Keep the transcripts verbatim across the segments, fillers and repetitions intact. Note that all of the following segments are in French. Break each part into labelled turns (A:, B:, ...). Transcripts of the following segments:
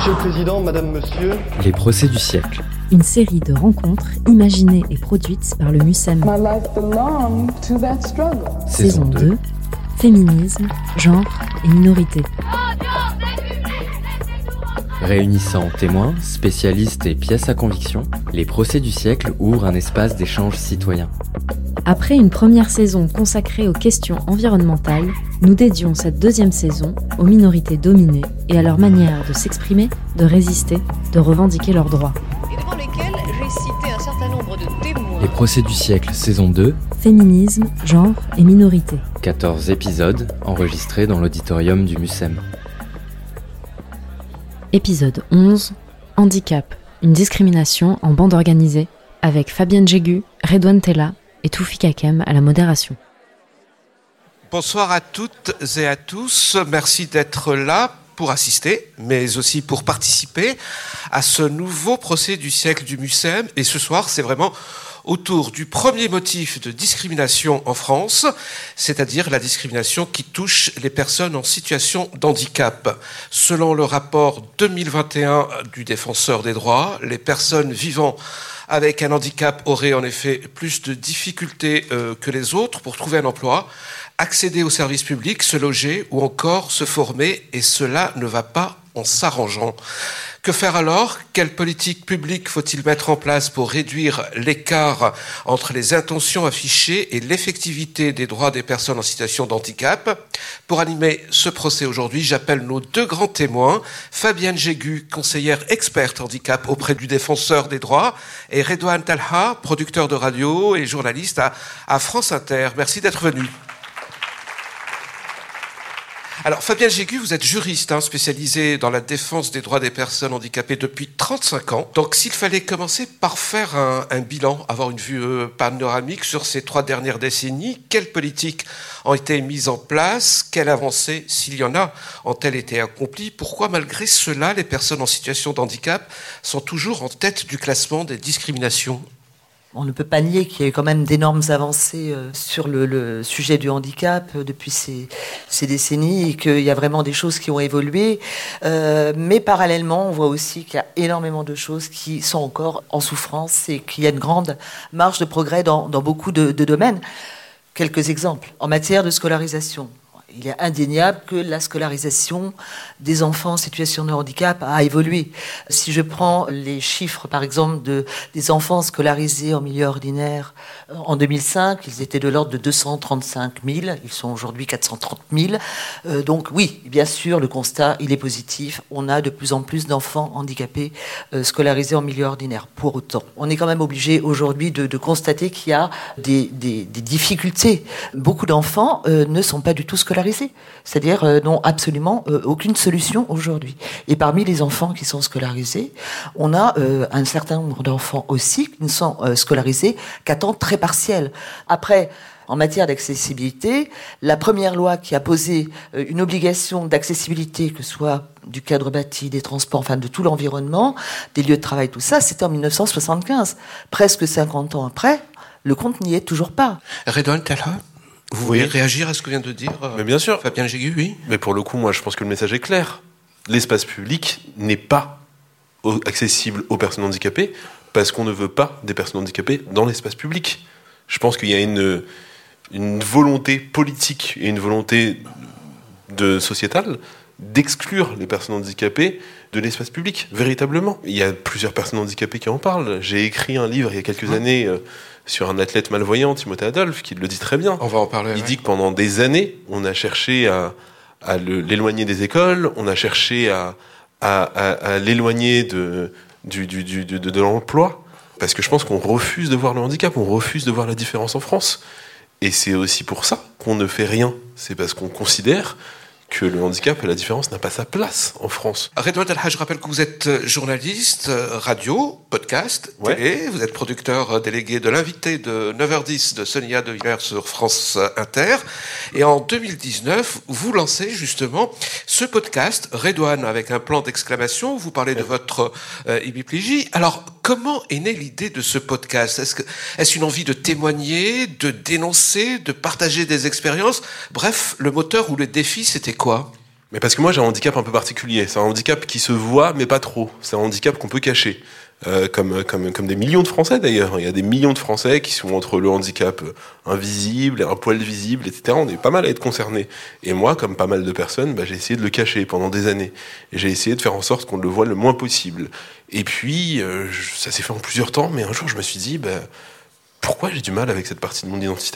A: Monsieur le Président, Madame, Monsieur.
B: Les procès du siècle.
C: Une série de rencontres imaginées et produites par le MUSEM.
D: My life belonged to that struggle.
C: Saison deux. Féminisme, genre et minorité.
B: Réunissant témoins, spécialistes et pièces à conviction, les procès du siècle ouvrent un espace d'échange citoyen.
C: Après une première saison consacrée aux questions environnementales, nous dédions cette deuxième saison aux minorités dominées et à leur manière de s'exprimer, de résister, de revendiquer leurs droits.
E: Et devant lesquels j'ai cité un certain nombre de témoins.
B: Les procès du siècle, saison deux.
C: Féminisme, genre et minorité.
B: quatorze épisodes enregistrés dans l'auditorium du MUSEM.
C: Épisode onze. Handicap, une discrimination en bande organisée, avec Fabienne Jégu, Redouane Tella et Toufik Hakem à la modération.
F: Bonsoir à toutes et à tous. Merci d'être là pour assister, mais aussi pour participer à ce nouveau procès du siècle du MUSEM. Et ce soir, c'est vraiment autour du premier motif de discrimination en France, c'est-à-dire la discrimination qui touche les personnes en situation d'handicap. Selon le rapport deux mille vingt et un du Défenseur des droits, les personnes vivant avec un handicap auraient en effet plus de difficultés euh, que les autres pour trouver un emploi, accéder aux services publics, se loger ou encore se former, et cela ne va pas en s'arrangeant. Que faire alors ? Quelle politique publique faut-il mettre en place pour réduire l'écart entre les intentions affichées et l'effectivité des droits des personnes en situation de handicap ? Pour animer ce procès aujourd'hui, j'appelle nos deux grands témoins, Fabienne Jégu, conseillère experte handicap auprès du Défenseur des droits, et Redouane Tella, producteur de radio et journaliste à, à France Inter. Merci d'être venu. Alors, Fabienne Jégu, vous êtes juriste, hein, spécialisée dans la défense des droits des personnes handicapées depuis trente-cinq ans. Donc, s'il fallait commencer par faire un, un bilan, avoir une vue euh, panoramique sur ces trois dernières décennies, quelles politiques ont été mises en place, quelles avancées, s'il y en a, ont-elles été accomplies ? Pourquoi, malgré cela, les personnes en situation de handicap sont toujours en tête du classement des discriminations ?
G: On ne peut pas nier qu'il y a eu quand même d'énormes avancées euh, sur le, le sujet du handicap euh, depuis ces, ces décennies et qu'il y a vraiment des choses qui ont évolué. Euh, mais parallèlement, on voit aussi qu'il y a énormément de choses qui sont encore en souffrance et qu'il y a une grande marge de progrès dans, dans beaucoup de, de domaines. Quelques exemples. En matière de scolarisation, il est indéniable que la scolarisation des enfants en situation de handicap a évolué. Si je prends les chiffres, par exemple, de, des enfants scolarisés en milieu ordinaire en deux mille cinq, ils étaient de l'ordre de deux cent trente-cinq mille, ils sont aujourd'hui quatre cent trente mille. Euh, donc oui, bien sûr, le constat, il est positif. On a de plus en plus d'enfants handicapés euh, scolarisés en milieu ordinaire. Pour autant, on est quand même obligé aujourd'hui de, de constater qu'il y a des, des, des difficultés. Beaucoup d'enfants euh, ne sont pas du tout scolarisés. C'est-à-dire euh, n'ont absolument euh, aucune solution aujourd'hui. Et parmi les enfants qui sont scolarisés, on a euh, un certain nombre d'enfants aussi qui ne sont euh, scolarisés qu'à temps très partiel. Après, en matière d'accessibilité, la première loi qui a posé euh, une obligation d'accessibilité, que ce soit du cadre bâti, des transports, enfin de tout l'environnement, des lieux de travail, tout ça, c'était en dix-neuf cent soixante-quinze. Presque cinquante ans après, le compte n'y est toujours pas.
F: Redouane Tella ? Vous voulez oui. réagir à ce que vient de dire euh,
H: Mais bien sûr.
F: Fabienne Jégu, oui.
H: Mais pour le coup, moi, je pense que le message est clair. L'espace public n'est pas accessible aux personnes handicapées parce qu'on ne veut pas des personnes handicapées dans l'espace public. Je pense qu'il y a une, une volonté politique et une volonté de sociétale d'exclure les personnes handicapées de l'espace public, véritablement. Il y a plusieurs personnes handicapées qui en parlent. J'ai écrit un livre il y a quelques mmh. années euh, sur un athlète malvoyant, Timothée Adolphe, qui le dit très bien.
F: On va en parler.
H: Il
F: ouais.
H: dit que pendant des années, on a cherché à, à le, l'éloigner des écoles, on a cherché à, à, à, à l'éloigner de, du, du, du, de, de l'emploi, parce que je pense qu'on refuse de voir le handicap, on refuse de voir la différence en France. Et c'est aussi pour ça qu'on ne fait rien. C'est parce qu'on considère que le handicap et la différence n'a pas sa place en France.
F: Redouane Tella, je rappelle que vous êtes journaliste, radio, podcast, ouais. télé, vous êtes producteur délégué de l'invité de neuf heures dix de Sonia De Villers sur France Inter, et en deux mille dix-neuf, vous lancez justement ce podcast, Redouane avec un plan d'exclamation, vous parlez ouais. de votre euh, hemiplégie. Alors, comment est née l'idée de ce podcast ? Est-ce que, est-ce une envie de témoigner, de dénoncer, de partager des expériences ? Bref, le moteur ou le défi, c'était quoi ?
H: Mais parce que moi j'ai un handicap un peu particulier. C'est un handicap qui se voit mais pas trop. C'est un handicap qu'on peut cacher. Euh, comme, comme, comme des millions de Français d'ailleurs. Il y a des millions de Français qui sont entre le handicap invisible et un poil visible, et cetera. On est pas mal à être concernés. Et moi, comme pas mal de personnes, bah, j'ai essayé de le cacher pendant des années. Et j'ai essayé de faire en sorte qu'on le voit le moins possible. Et puis, euh, ça s'est fait en plusieurs temps, mais un jour je me suis dit, bah, pourquoi j'ai du mal avec cette partie de mon identité ?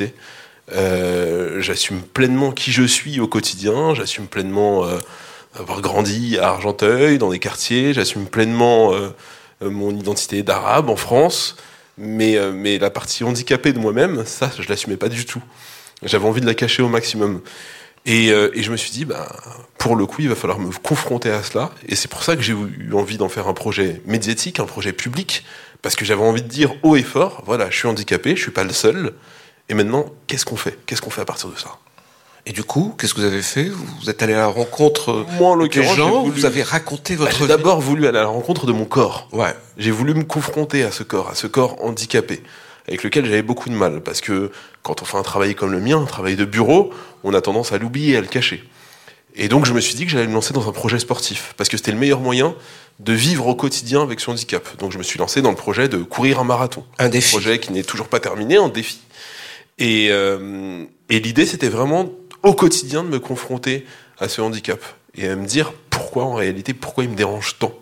H: euh, J'assume pleinement qui je suis au quotidien, j'assume pleinement euh, avoir grandi à Argenteuil, dans des quartiers, j'assume pleinement... Euh, mon identité d'arabe en France, mais, euh, mais la partie handicapée de moi-même, ça, je l'assumais pas du tout. J'avais envie de la cacher au maximum. Et, euh, et je me suis dit, bah, pour le coup, il va falloir me confronter à cela. Et c'est pour ça que j'ai eu envie d'en faire un projet médiatique, un projet public, parce que j'avais envie de dire haut et fort, voilà, je suis handicapé, je suis pas le seul. Et maintenant, qu'est-ce qu'on fait ? Qu'est-ce qu'on fait à partir de ça ?
F: Et du coup, qu'est-ce que vous avez fait ? Vous êtes allé à la rencontre
H: Moi, en
F: des
H: l'occurrence,
F: gens,
H: j'ai voulu...
F: vous avez raconté votre
H: bah,
F: vie.
H: J'ai d'abord voulu aller à la rencontre de mon corps.
F: Ouais.
H: J'ai voulu me confronter à ce corps, à ce corps handicapé, avec lequel j'avais beaucoup de mal, parce que quand on fait un travail comme le mien, un travail de bureau, on a tendance à l'oublier, à le cacher. Et donc je me suis dit que j'allais me lancer dans un projet sportif, parce que c'était le meilleur moyen de vivre au quotidien avec son handicap. Donc je me suis lancé dans le projet de courir un marathon.
F: Un défi.
H: Un projet qui n'est toujours pas terminé, un défi. Et, euh, et l'idée, c'était vraiment au quotidien de me confronter à ce handicap et à me dire pourquoi en réalité, pourquoi il me dérange tant.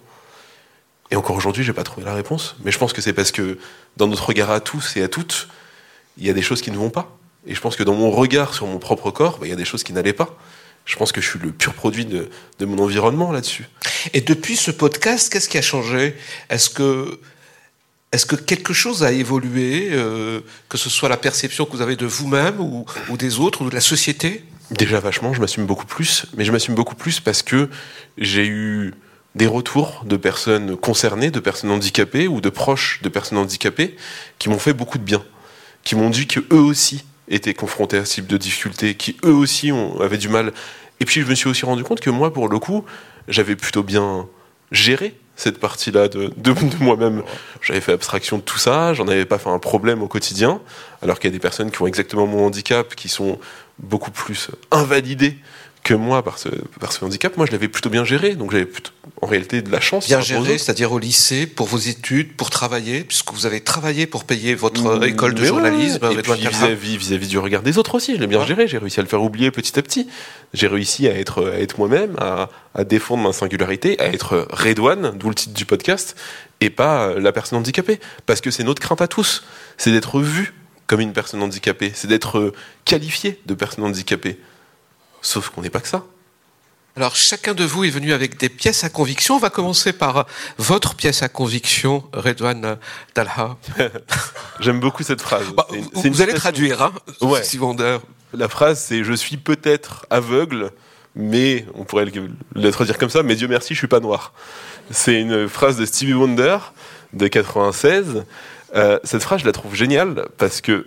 H: Et encore aujourd'hui, j'ai pas trouvé la réponse, mais je pense que c'est parce que dans notre regard à tous et à toutes, il y a des choses qui ne vont pas. Et je pense que dans mon regard sur mon propre corps, bah, il y a des choses qui n'allaient pas. Je pense que je suis le pur produit de, de mon environnement là-dessus.
F: Et depuis ce podcast, qu'est-ce qui a changé ? Est-ce que Est-ce que quelque chose a évolué, euh, que ce soit la perception que vous avez de vous-même ou, ou des autres, ou de la société ?
H: Déjà vachement, je m'assume beaucoup plus, mais je m'assume beaucoup plus parce que j'ai eu des retours de personnes concernées, de personnes handicapées ou de proches de personnes handicapées qui m'ont fait beaucoup de bien, qui m'ont dit qu'eux aussi étaient confrontés à ce type de difficultés, qui eux aussi ont, avaient du mal. Et puis je me suis aussi rendu compte que moi, pour le coup, j'avais plutôt bien géré cette partie-là de, de, de moi-même. J'avais fait abstraction de tout ça, j'en avais pas fait un problème au quotidien, alors qu'il y a des personnes qui ont exactement mon handicap, qui sont beaucoup plus invalidées que moi par ce, par ce handicap. Moi, je l'avais plutôt bien géré, donc j'avais plutôt, en réalité de la chance.
F: Bien géré, c'est-à-dire au lycée, pour vos études, pour travailler, puisque vous avez travaillé pour payer votre mmh, école de journalisme.
H: Ouais. Et puis vis-à-vis, vis-à-vis du regard des autres aussi, je l'ai bien ouais. géré, j'ai réussi à le faire oublier petit à petit. J'ai réussi à être, à être moi-même, à, à défendre ma singularité, à être Redouane, d'où le titre du podcast, et pas la personne handicapée. Parce que c'est notre crainte à tous, c'est d'être vu comme une personne handicapée, c'est d'être qualifié de personne handicapée. Sauf qu'on n'est pas que ça.
F: Alors, chacun de vous est venu avec des pièces à conviction. On va commencer par votre pièce à conviction, Redouane Talha.
H: J'aime beaucoup cette phrase.
F: Bah, c'est une, vous c'est une allez traduire, hein,
H: ouais.
F: Sylvander.
H: La phrase, c'est « Je suis peut-être aveugle, mais... » On pourrait le traduire comme ça, « Mais Dieu merci, je suis pas noir. » C'est une phrase de Stevie Wonder, de quatre-vingt-seize. Euh, cette phrase, je la trouve géniale, parce que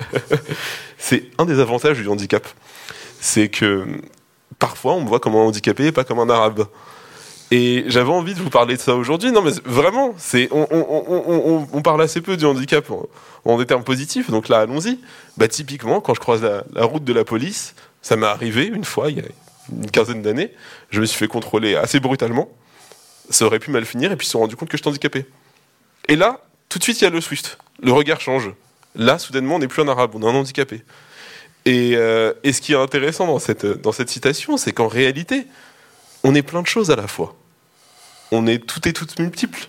H: c'est un des avantages du handicap. C'est que parfois on me voit comme un handicapé et pas comme un arabe. Et j'avais envie de vous parler de ça aujourd'hui. Non mais vraiment, c'est, on, on, on, on, on parle assez peu du handicap en, en des termes positifs, donc là allons-y. Bah, typiquement, quand je croise la, la route de la police, ça m'est arrivé une fois, il y a une quinzaine d'années, je me suis fait contrôler assez brutalement, ça aurait pu mal finir, et puis ils se sont rendus compte que j'étais handicapé. Et là, tout de suite il y a le switch, le regard change. Là, soudainement, on n'est plus un arabe, on est un handicapé. Et, euh, et ce qui est intéressant dans cette, dans cette citation, c'est qu'en réalité, on est plein de choses à la fois. On est tout et toutes multiples.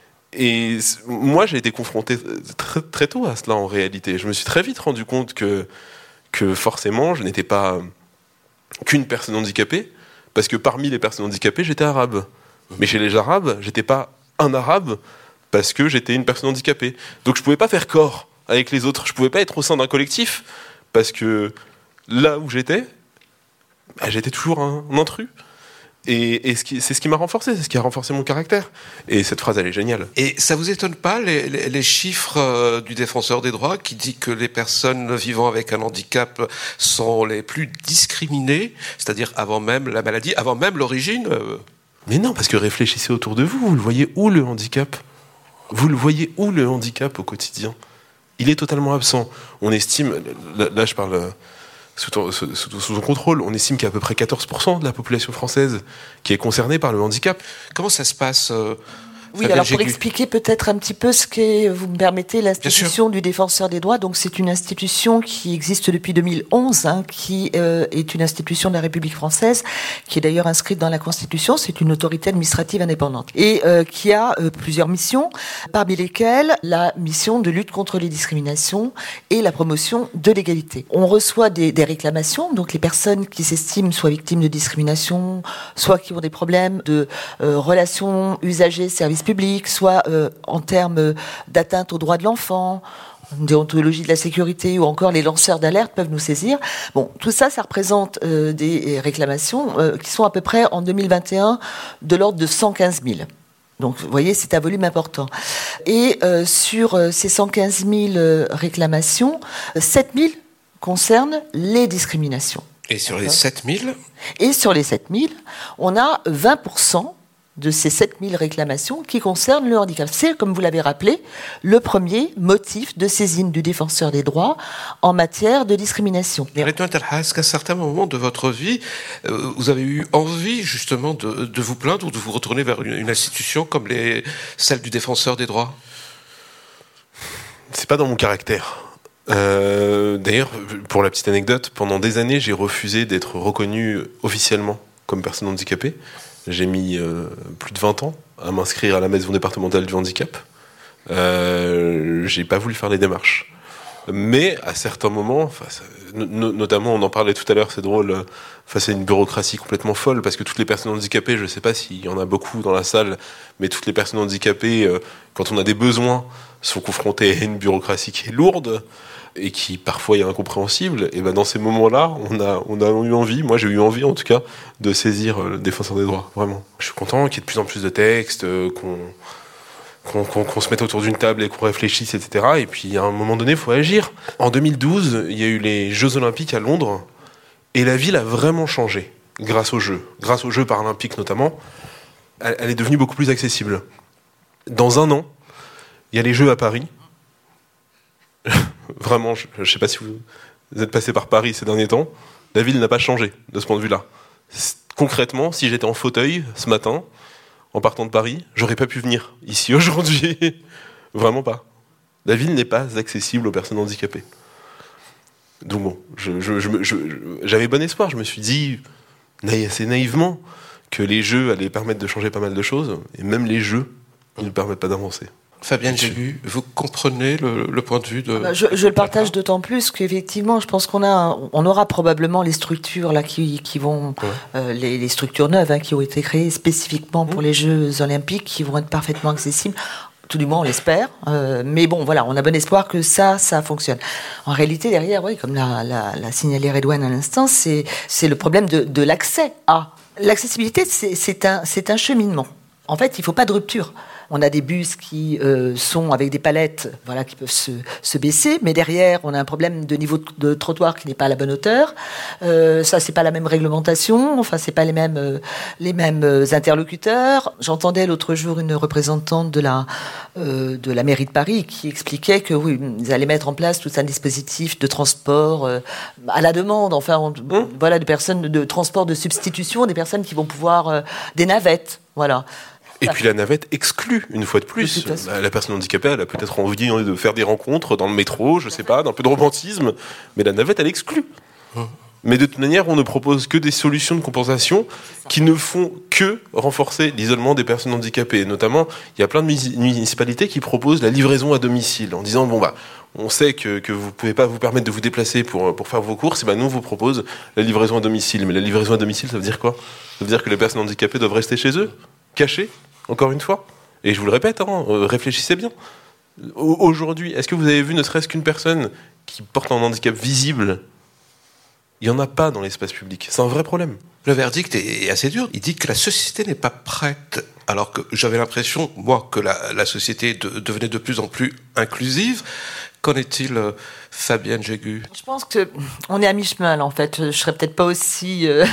H: Et moi, j'ai été confronté très, très tôt à cela en réalité. Je me suis très vite rendu compte que, que forcément, je n'étais pas qu'une personne handicapée, parce que parmi les personnes handicapées, j'étais arabe. Mais chez les arabes, j'étais pas un arabe, parce que j'étais une personne handicapée. Donc je pouvais pas faire corps avec les autres. Je pouvais pas être au sein d'un collectif, parce que là où j'étais, bah, j'étais toujours un, un intrus. Et, et ce qui, c'est ce qui m'a renforcé, c'est ce qui a renforcé mon caractère. Et cette phrase, elle est géniale.
F: Et ça vous étonne pas, les, les, les chiffres euh, du défenseur des droits qui dit que les personnes vivant avec un handicap sont les plus discriminées, c'est-à-dire avant même la maladie, avant même l'origine euh...
H: Mais non, parce que réfléchissez autour de vous, vous le voyez où le handicap ? Vous le voyez où le handicap au quotidien ? Il est totalement absent. On estime, là, là je parle sous ton, sous, sous, sous ton contrôle. On estime qu'il y a à peu près quatorze pour cent de la population française qui est concernée par le handicap.
F: Comment ça se passe euh,
G: Oui, alors pour expliquer peut-être un petit peu ce qu'est, vous me permettez, l'institution du Défenseur des droits. Donc c'est une institution qui existe depuis deux mille onze, hein, qui euh, est une institution de la République française, qui est d'ailleurs inscrite dans la Constitution. C'est une autorité administrative indépendante et euh, qui a euh, plusieurs missions, parmi lesquelles la mission de lutte contre les discriminations et la promotion de l'égalité. On reçoit des, des réclamations, donc les personnes qui s'estiment soit victimes de discrimination, soit qui ont des problèmes de euh, relations usagers-services public, soit euh, en termes d'atteinte aux droits de l'enfant, déontologie de la sécurité, ou encore les lanceurs d'alerte peuvent nous saisir. Bon, tout ça, ça représente euh, des réclamations euh, qui sont à peu près en deux mille vingt et un de l'ordre de cent quinze mille. Donc, vous voyez, c'est un volume important. Et euh, sur euh, ces cent quinze mille euh, réclamations, sept mille concernent les discriminations.
F: Et sur les sept mille ?
G: Et sur les sept mille, on a vingt pour cent de ces sept mille réclamations qui concernent le handicap. C'est, comme vous l'avez rappelé, le premier motif de saisine du Défenseur des droits en matière de discrimination.
F: Est-ce qu'à un certain moment de votre vie, vous avez eu envie justement de, de vous plaindre ou de vous retourner vers une, une institution comme les, celle du Défenseur des droits ?
H: C'est pas dans mon caractère. Euh, d'ailleurs, pour la petite anecdote, pendant des années, j'ai refusé d'être reconnu officiellement comme personne handicapée. J'ai mis euh, plus de vingt ans à m'inscrire à la maison départementale du handicap. Euh, j'ai pas voulu faire les démarches. Mais à certains moments, face à, no, notamment on en parlait tout à l'heure, c'est drôle, face à une bureaucratie complètement folle, parce que toutes les personnes handicapées, je sais pas s'il y en a beaucoup dans la salle, mais toutes les personnes handicapées, euh, quand on a des besoins, sont confrontées à une bureaucratie qui est lourde, et qui parfois est incompréhensible, et ben dans ces moments-là, on a, on a eu envie, moi j'ai eu envie en tout cas, de saisir le Défenseur des droits, vraiment. Je suis content qu'il y ait de plus en plus de textes, euh, qu'on, qu'on, qu'on, qu'on se mette autour d'une table et qu'on réfléchisse, et cetera. Et puis à un moment donné, il faut agir. En deux mille douze, il y a eu les Jeux Olympiques à Londres, et la ville a vraiment changé, grâce aux Jeux, grâce aux Jeux paralympiques notamment. Elle, elle est devenue beaucoup plus accessible. Dans un an, il y a les Jeux à Paris. Vraiment, je ne sais pas si vous, vous êtes passé par Paris ces derniers temps, la ville n'a pas changé de ce point de vue-là. Concrètement, si j'étais en fauteuil ce matin, en partant de Paris, j'aurais pas pu venir ici aujourd'hui. Vraiment pas. La ville n'est pas accessible aux personnes handicapées. Donc bon, je, je, je, je, j'avais bon espoir. Je me suis dit, assez naïvement, que les jeux allaient permettre de changer pas mal de choses, et même les jeux ne permettent pas d'avancer.
F: Fabienne Gélu, vous comprenez le, le point de vue de...
G: Je, je le partage d'autant plus qu'effectivement, je pense qu'on a, on aura probablement les structures là qui, qui vont, ouais. euh, les, les structures neuves hein, qui ont été créées spécifiquement pour mmh. les Jeux Olympiques, qui vont être parfaitement accessibles. Tout du moins, on l'espère. Euh, mais bon, voilà, on a bon espoir que ça, ça fonctionne. En réalité, derrière, oui, comme l'a, l'a, l'a signalé Redouane à l'instant, c'est, c'est le problème de, de l'accès à. L'accessibilité, c'est, c'est, un, c'est un cheminement. En fait, il ne faut pas de rupture. On a des bus qui euh, sont avec des palettes, voilà, qui peuvent se, se baisser, mais derrière, on a un problème de niveau de trottoir qui n'est pas à la bonne hauteur. Euh, ça, c'est pas la même réglementation. Enfin, c'est pas les mêmes euh, les mêmes interlocuteurs. J'entendais l'autre jour une représentante de la euh, de la mairie de Paris qui expliquait que oui, ils allaient mettre en place tout un dispositif de transport euh, à la demande. Enfin, on, mmh. voilà, de personnes de, de transport de substitution, des personnes qui vont pouvoir euh, des navettes, voilà.
H: Et puis la navette exclut, une fois de plus. De la personne handicapée, elle a peut-être envie de faire des rencontres dans le métro, je sais pas, d'un peu de romantisme, mais la navette, elle exclut. Mmh. Mais de toute manière, on ne propose que des solutions de compensation qui ne font que renforcer l'isolement des personnes handicapées. Notamment, il y a plein de municipalités qui proposent la livraison à domicile, en disant, bon bah, on sait que, que vous ne pouvez pas vous permettre de vous déplacer pour, pour faire vos courses, et ben nous, on vous propose la livraison à domicile. Mais la livraison à domicile, ça veut dire quoi ? Ça veut dire que les personnes handicapées doivent rester chez eux, cachées, encore une fois. Et je vous le répète, hein, réfléchissez bien. Aujourd'hui, est-ce que vous avez vu ne serait-ce qu'une personne qui porte un handicap visible ? Il n'y en a pas dans l'espace public. C'est un vrai problème.
F: Le verdict est assez dur. Il dit que la société n'est pas prête alors que j'avais l'impression, moi, que la, la société de, devenait de plus en plus inclusive. Qu'en est-il, euh, Fabienne Jégu ?
G: Je pense que on est à mi-chemin, là, en fait. Je serais peut-être pas aussi euh,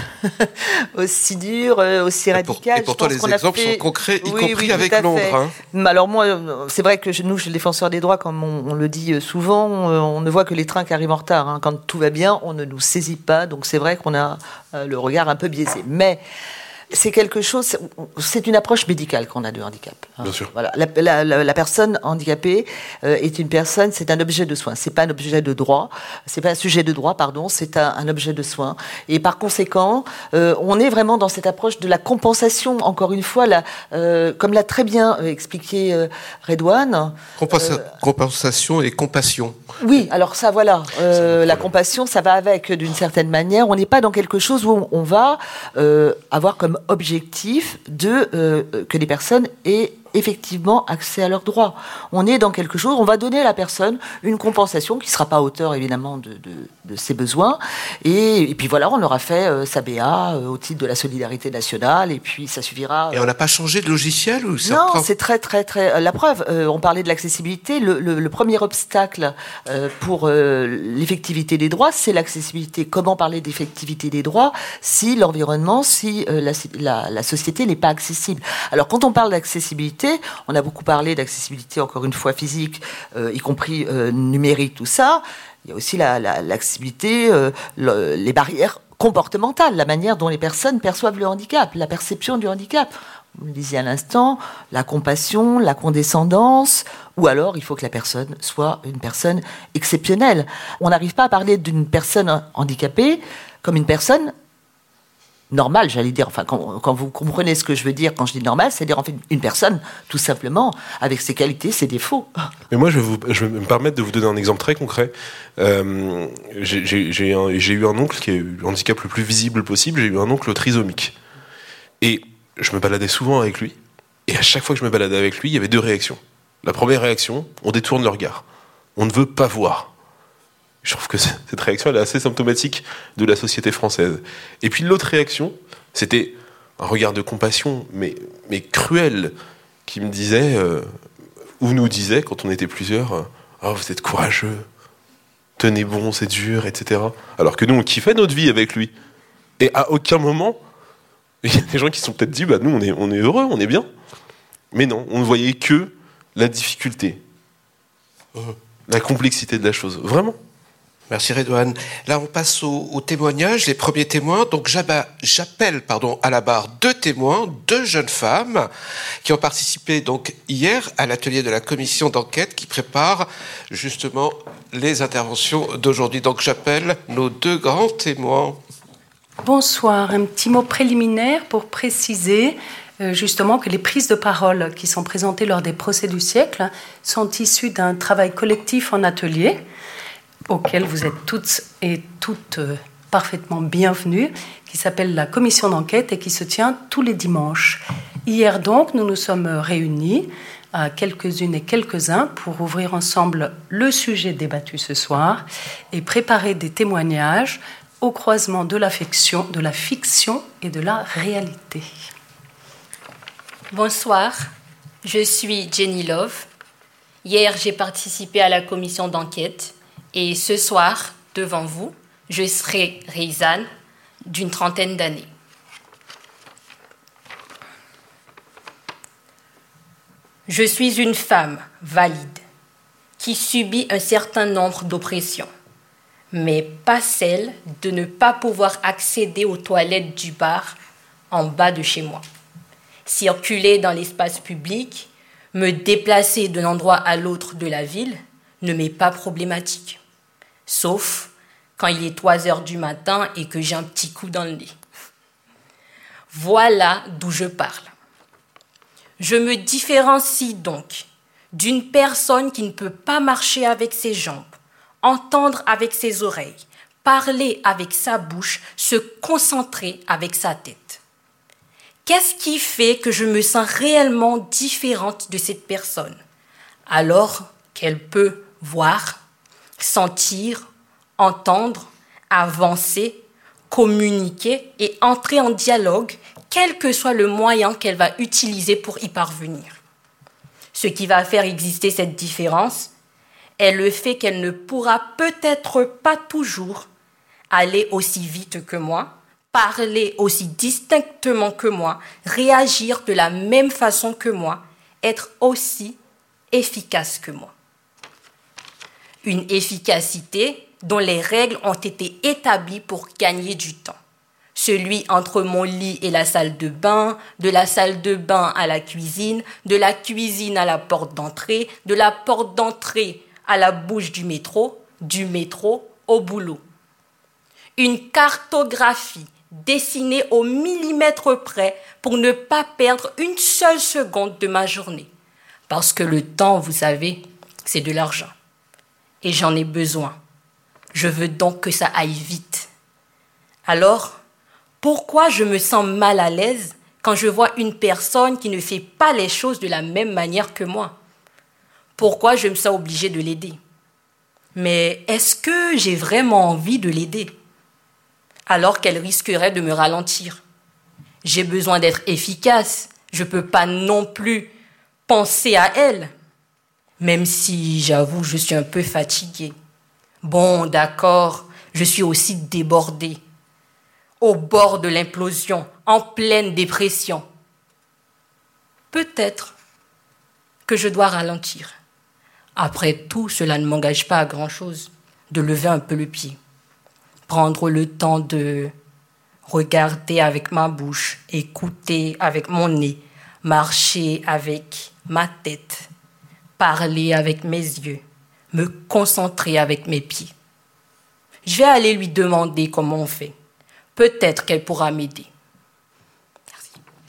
G: aussi dur, euh, aussi radical.
F: Et, pour, et pourtant, les exemples fait... sont concrets, y oui, compris oui, avec Londres. Hein.
G: Alors moi, c'est vrai que nous, chez les défenseurs des droits, comme on, on le dit souvent, on ne voit que les trains qui arrivent en retard. Hein. Quand tout va bien, on ne nous saisit pas. Donc c'est vrai qu'on a euh, le regard un peu biaisé. Mais c'est quelque chose, c'est une approche médicale qu'on a du handicap.
H: Bien sûr.
G: Voilà, la, la, la, la personne handicapée euh, est une personne, c'est un objet de soin. C'est pas un objet de droit, c'est pas un sujet de droit, pardon, c'est un, un objet de soin. Et par conséquent, euh, on est vraiment dans cette approche de la compensation. Encore une fois, la, euh, comme l'a très bien expliqué euh, Redouane.
F: Compensa- euh, compensation et compassion.
G: Oui, alors ça, voilà. Euh, la compassion, ça va avec, d'une certaine manière. On n'est pas dans quelque chose où on va euh, avoir comme objectif de euh, que les personnes aient effectivement accès à leurs droits. On est dans quelque chose, on va donner à la personne une compensation qui ne sera pas à hauteur, évidemment, de, de, de ses besoins. Et, et puis voilà, on aura fait euh, sa B A euh, au titre de la solidarité nationale, et puis ça suffira.
F: Et on n'a pas changé de logiciel ou ça
G: Non,
F: prend...
G: c'est très, très, très... La preuve, euh, on parlait de l'accessibilité. Le, le, le premier obstacle euh, pour euh, l'effectivité des droits, c'est l'accessibilité. Comment parler d'effectivité des droits si l'environnement, si euh, la, la, la société n'est pas accessible ? Alors, quand on parle d'accessibilité, on a beaucoup parlé d'accessibilité, encore une fois, physique, euh, y compris euh, numérique, tout ça. Il y a aussi la, la, l'accessibilité, euh, le, les barrières comportementales, la manière dont les personnes perçoivent le handicap, la perception du handicap. Vous le disiez à l'instant, la compassion, la condescendance, ou alors il faut que la personne soit une personne exceptionnelle. On n'arrive pas à parler d'une personne handicapée comme une personne normale, j'allais dire. Enfin, quand, quand vous comprenez ce que je veux dire quand je dis normal, c'est-à-dire en fait une personne, tout simplement, avec ses qualités, ses défauts.
H: Mais moi, je vais, vous, je vais me permettre de vous donner un exemple très concret. Euh, j'ai, j'ai, j'ai, un, j'ai eu un oncle qui est le handicap le plus visible possible. J'ai eu un oncle trisomique. Et je me baladais souvent avec lui. Et à chaque fois que je me baladais avec lui, il y avait deux réactions. La première réaction, on détourne le regard. On ne veut pas voir. Je trouve que cette réaction, elle est assez symptomatique de la société française. Et puis l'autre réaction, c'était un regard de compassion, mais, mais cruel, qui me disait, euh, ou nous disait, quand on était plusieurs, euh, « Oh, vous êtes courageux, tenez bon, c'est dur, et cetera » Alors que nous, on kiffait notre vie avec lui. Et à aucun moment, il y a des gens qui se sont peut-être dit, bah, nous, on est, on est heureux, on est bien. Mais non, on ne voyait que la difficulté, la complexité de la chose. Vraiment.
F: Merci Redouane. Là, on passe aux au témoignages, les premiers témoins. Donc, j'appelle pardon, à la barre deux témoins, deux jeunes femmes qui ont participé donc hier à l'atelier de la commission d'enquête qui prépare justement les interventions d'aujourd'hui. Donc, j'appelle nos deux grands témoins.
A: Bonsoir. Un petit mot préliminaire pour préciser euh, justement que les prises de parole qui sont présentées lors des procès du siècle sont issues d'un travail collectif en atelier, auquel vous êtes toutes et toutes euh, parfaitement bienvenues, qui s'appelle la commission d'enquête et qui se tient tous les dimanches. Hier donc, nous nous sommes réunis, à quelques-unes et quelques-uns, pour ouvrir ensemble le sujet débattu ce soir et préparer des témoignages au croisement de l'affection, de la fiction et de la réalité.
I: Bonsoir, je suis Jenny Love. Hier, j'ai participé à la commission d'enquête. Et ce soir, devant vous, je serai Rayzane, d'une trentaine d'années. Je suis une femme valide qui subit un certain nombre d'oppressions, mais pas celle de ne pas pouvoir accéder aux toilettes du bar en bas de chez moi. Circuler dans l'espace public, me déplacer d'un endroit à l'autre de la ville ne m'est pas problématique. Sauf quand il est trois heures du matin et que j'ai un petit coup dans le nez. Voilà d'où je parle. Je me différencie donc d'une personne qui ne peut pas marcher avec ses jambes, entendre avec ses oreilles, parler avec sa bouche, se concentrer avec sa tête. Qu'est-ce qui fait que je me sens réellement différente de cette personne, alors qu'elle peut voir, sentir, entendre, avancer, communiquer et entrer en dialogue quel que soit le moyen qu'elle va utiliser pour y parvenir. Ce qui va faire exister cette différence est le fait qu'elle ne pourra peut-être pas toujours aller aussi vite que moi, parler aussi distinctement que moi, réagir de la même façon que moi, être aussi efficace que moi. Une efficacité dont les règles ont été établies pour gagner du temps. Celui entre mon lit et la salle de bain, de la salle de bain à la cuisine, de la cuisine à la porte d'entrée, de la porte d'entrée à la bouche du métro, du métro au boulot. Une cartographie dessinée au millimètre près pour ne pas perdre une seule seconde de ma journée. Parce que le temps, vous savez, c'est de l'argent. Et j'en ai besoin. Je veux donc que ça aille vite. Alors, pourquoi je me sens mal à l'aise quand je vois une personne qui ne fait pas les choses de la même manière que moi? Pourquoi je me sens obligée de l'aider? Mais est-ce que j'ai vraiment envie de l'aider? Alors qu'elle risquerait de me ralentir. J'ai besoin d'être efficace. Je ne peux pas non plus penser à elle. Même si, j'avoue, je suis un peu fatiguée. Bon, d'accord, je suis aussi débordée. Au bord de l'implosion, en pleine dépression. Peut-être que je dois ralentir. Après tout, cela ne m'engage pas à grand-chose, de lever un peu le pied. Prendre le temps de regarder avec ma bouche, écouter avec mon nez, marcher avec ma tête, parler avec mes yeux, me concentrer avec mes pieds. Je vais aller lui demander comment on fait. Peut-être qu'elle pourra m'aider. Merci.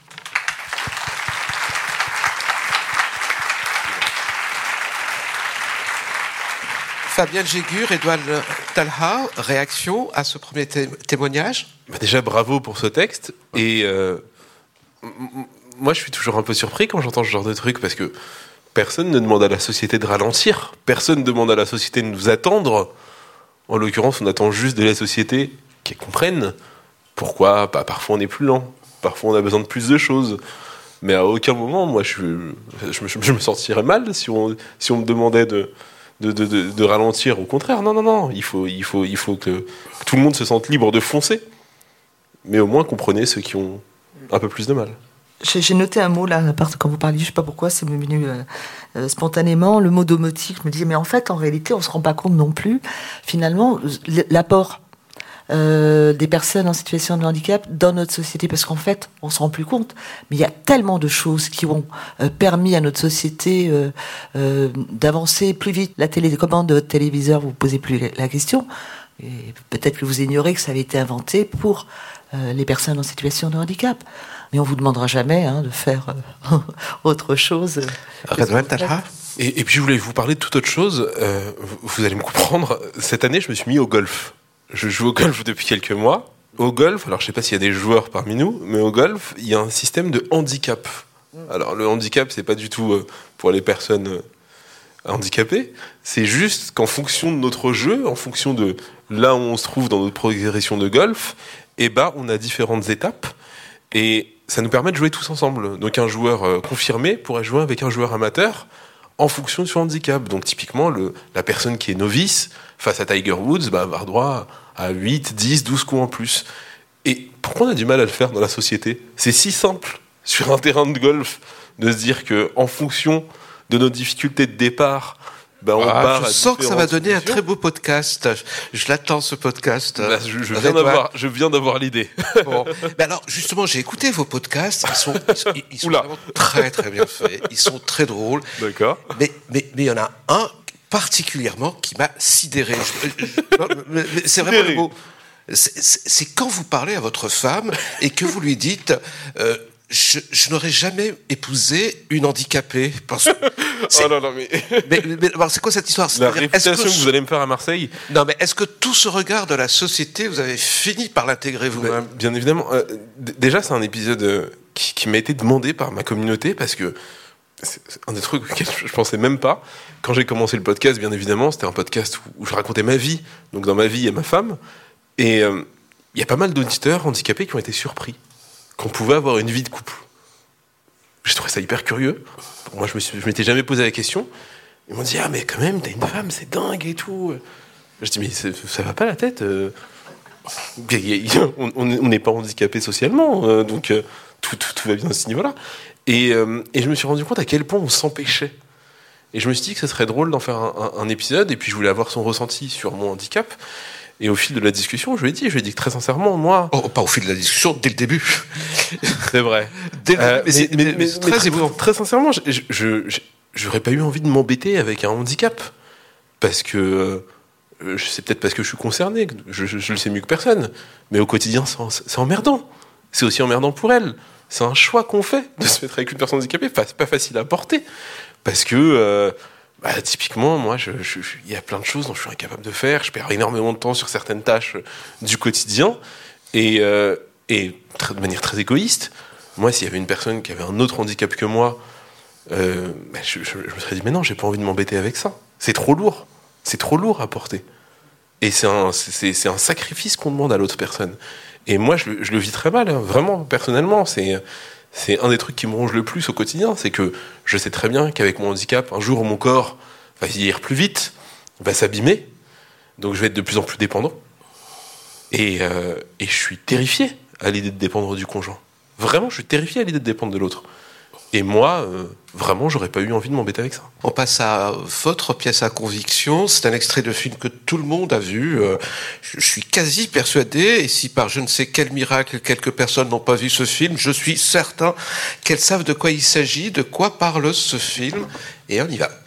F: Fabienne Jégur, Edouard Talha, réaction à ce premier té- témoignage?
H: Bah déjà, bravo pour ce texte. Et euh, m- moi, je suis toujours un peu surpris quand j'entends ce genre de truc, parce que personne ne demande à la société de ralentir. Personne ne demande à la société de nous attendre. En l'occurrence, on attend juste de la société qu'elle comprenne pourquoi bah, parfois on est plus lent, parfois on a besoin de plus de choses. Mais à aucun moment, moi, je, je, je, je me sentirais mal si on, si on me demandait de, de, de, de, de ralentir. Au contraire, non, non, non, il faut, il faut, il faut que, que tout le monde se sente libre de foncer. Mais au moins, comprenez ceux qui ont un peu plus de mal.
G: J'ai, j'ai noté un mot là, à part quand vous parliez, je ne sais pas pourquoi, c'est venu euh, euh, spontanément, le mot domotique. Je me disais, mais en fait, en réalité, on ne se rend pas compte non plus, finalement, l'apport Euh, des personnes en situation de handicap dans notre société, parce qu'en fait, on se rend plus compte, mais il y a tellement de choses qui ont euh, permis à notre société euh, euh, d'avancer plus vite. La télécommande de votre téléviseur, vous ne posez plus la question, et peut-être que vous ignorez que ça avait été inventé pour euh, les personnes en situation de handicap. Mais on vous demandera jamais hein, de faire euh, autre chose.
H: Et, et puis je voulais vous parler de toute autre chose. Euh, vous, vous allez me comprendre. Cette année, je me suis mis au golf. Je joue au golf depuis quelques mois. Au golf, alors je sais pas s'il y a des joueurs parmi nous, mais au golf, il y a un système de handicap. Alors le handicap, c'est pas du tout euh, pour les personnes euh, handicapées. C'est juste qu'en fonction de notre jeu, en fonction de là où on se trouve dans notre progression de golf, eh ben on a différentes étapes et ça nous permet de jouer tous ensemble. Donc un joueur euh, confirmé pourrait jouer avec un joueur amateur en fonction de son handicap. Donc typiquement, le, la personne qui est novice face à Tiger Woods va avoir droit à huit, dix, douze coups en plus. Et pourquoi on a du mal à le faire dans la société? C'est si simple, sur un terrain de golf, de se dire qu'en fonction de nos difficultés de départ, ben on
F: ah,
H: part
F: je
H: à
F: sens que ça va donner
H: solutions.
F: un très beau podcast. Je, je l'attends, ce podcast.
H: Ben, je, je, viens d'avoir, je viens d'avoir l'idée.
F: Bon. Ben alors, justement, j'ai écouté vos podcasts. Ils sont, ils sont, ils sont vraiment très, très bien faits. Ils sont très drôles.
H: D'accord.
F: Mais, mais, mais il y en a un particulièrement qui m'a sidéré. Je, je, mais, mais c'est vraiment le mot. C'est, c'est, c'est quand vous parlez à votre femme et que vous lui dites euh, je, je n'aurais jamais épousé une handicapée. Parce que
H: oh non, non, mais...
F: mais, mais alors, c'est quoi cette histoire?
H: La réputation que, que vous allez me faire à Marseille.
F: Non, mais est-ce que tout ce regard de la société, vous avez fini par l'intégrer vous-même?
H: Mais, bien évidemment. Euh, d- déjà, c'est un épisode euh, qui, qui m'a été demandé par ma communauté parce que c'est un des trucs auxquels je pensais même pas. Quand j'ai commencé le podcast, bien évidemment, c'était un podcast où, où je racontais ma vie. Donc dans ma vie, il y a ma femme. Et il euh, y a pas mal d'auditeurs handicapés qui ont été surpris qu'on pouvait avoir une vie de couple. J'ai trouvé ça hyper curieux. Moi, je me suis, je m'étais jamais posé la question. Ils m'ont dit, ah, mais quand même, t'as une femme, c'est dingue et tout. Je dis, mais ça va pas la tête. On n'est pas handicapé socialement, donc tout, tout, tout va bien à ce niveau-là. Et, et je me suis rendu compte à quel point on s'empêchait. Et je me suis dit que ce serait drôle d'en faire un, un, un épisode, et puis je voulais avoir son ressenti sur mon handicap. Et au fil de la discussion, je lui ai dit, je lui ai dit que très sincèrement, moi...
F: Oh, pas au fil de la discussion, dès le début.
H: C'est vrai.
F: Dès le...
H: euh,
F: mais, mais, mais, mais, mais
H: très, très, très sincèrement, je, je, je, j'aurais pas eu envie de m'embêter avec un handicap. Parce que... Euh, c'est peut-être parce que je suis concerné, je, je, je le sais mieux que personne. Mais au quotidien, c'est, c'est emmerdant. C'est aussi emmerdant pour elle. C'est un choix qu'on fait de se mettre avec une personne handicapée. Enfin, c'est pas facile à porter. Parce que... Euh, Bah, typiquement, moi, je, je, je, il y a plein de choses dont je suis incapable de faire. Je perds énormément de temps sur certaines tâches du quotidien. Et, euh, et très, de manière très égoïste, moi, s'il y avait une personne qui avait un autre handicap que moi, euh, bah, je, je, je me serais dit, mais non, j'ai pas envie de m'embêter avec ça. C'est trop lourd. C'est trop lourd à porter. Et c'est un, c'est, c'est un sacrifice qu'on demande à l'autre personne. Et moi, je, je le vis très mal, hein, vraiment, personnellement. C'est... C'est un des trucs qui me ronge le plus au quotidien, c'est que je sais très bien qu'avec mon handicap, un jour mon corps va vieillir plus vite, va s'abîmer, donc je vais être de plus en plus dépendant. Et, euh, et je suis terrifié à l'idée de dépendre du conjoint. Vraiment, je suis terrifié à l'idée de dépendre de l'autre. Et moi, euh, vraiment, j'aurais pas eu envie de m'embêter avec ça.
F: On passe à votre pièce à conviction. C'est un extrait de film que tout le monde a vu. Euh, je suis quasi persuadé, et si par je ne sais quel miracle quelques personnes n'ont pas vu ce film, je suis certain qu'elles savent de quoi il s'agit, de quoi parle ce film. Et on y va.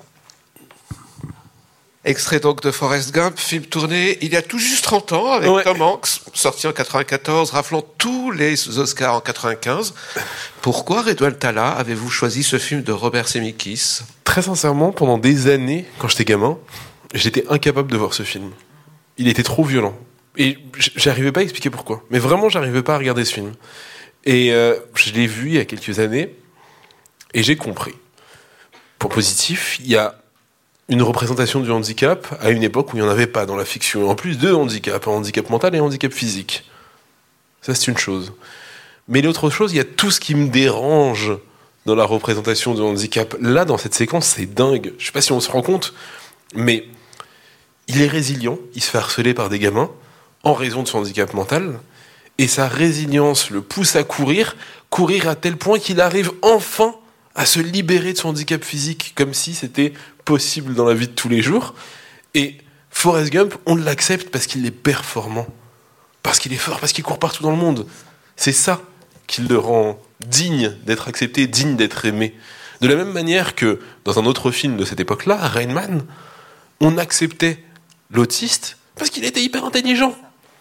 F: Extrait donc de Forrest Gump, film tourné il y a tout juste trente ans avec ouais. Tom Hanks, sorti en quatre-vingt-quatorze, raflant tous les Oscars en quatre-vingt-quinze. Pourquoi, Redouane Talla, avez-vous choisi ce film de Robert Zemeckis ?
H: Très sincèrement, pendant des années, quand j'étais gamin, j'étais incapable de voir ce film. Il était trop violent. Et j'arrivais pas à expliquer pourquoi. Mais vraiment, j'arrivais pas à regarder ce film. Et euh, je l'ai vu il y a quelques années, et j'ai compris. Pour positif, il y a une représentation du handicap à une époque où il n'y en avait pas dans la fiction. En plus, deux handicaps, un handicap mental et un handicap physique. Ça, c'est une chose. Mais l'autre chose, il y a tout ce qui me dérange dans la représentation du handicap. Là, dans cette séquence, c'est dingue. Je ne sais pas si on se rend compte, mais il est résilient, il se fait harceler par des gamins en raison de son handicap mental, et sa résilience le pousse à courir, courir à tel point qu'il arrive enfin à se libérer de son handicap physique, comme si c'était possible dans la vie de tous les jours. Et Forrest Gump, on l'accepte parce qu'il est performant, parce qu'il est fort, parce qu'il court partout dans le monde. C'est ça qui le rend digne d'être accepté, digne d'être aimé. De la même manière que dans un autre film de cette époque-là, Rain Man, on acceptait l'autiste parce qu'il était hyper intelligent.